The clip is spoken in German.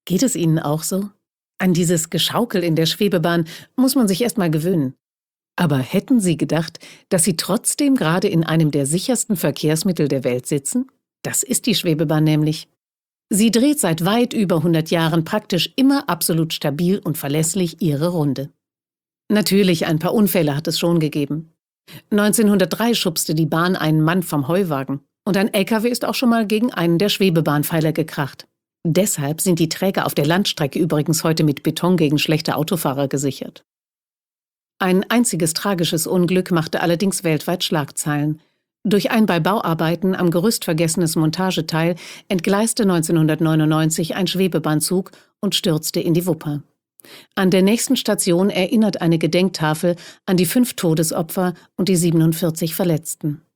Geht es Ihnen auch so? An dieses Geschaukel in der Schwebebahn muss man sich erst mal gewöhnen. Aber hätten Sie gedacht, dass Sie trotzdem gerade in einem der sichersten Verkehrsmittel der Welt sitzen? Das ist die Schwebebahn nämlich. Sie dreht seit weit über 100 Jahren praktisch immer absolut stabil und verlässlich ihre Runde. Natürlich, ein paar Unfälle hat es schon gegeben. 1903 schubste die Bahn einen Mann vom Heuwagen und ein LKW ist auch schon mal gegen einen der Schwebebahnpfeiler gekracht. Deshalb sind die Träger auf der Landstrecke übrigens heute mit Beton gegen schlechte Autofahrer gesichert. Ein einziges tragisches Unglück machte allerdings weltweit Schlagzeilen. Durch ein bei Bauarbeiten am Gerüst vergessenes Montageteil entgleiste 1999 ein Schwebebahnzug und stürzte in die Wupper. An der nächsten Station erinnert eine Gedenktafel an die 5 Todesopfer und die 47 Verletzten.